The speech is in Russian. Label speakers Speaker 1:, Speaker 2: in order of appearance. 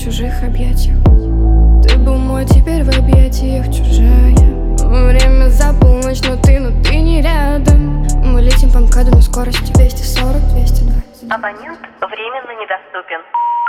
Speaker 1: чужих объятиях. Ты был мой, теперь в объятиях чужая. Время за полночь, но ты не рядом. Мы летим по МКАДу на скорости 240-220.
Speaker 2: Абонент временно недоступен.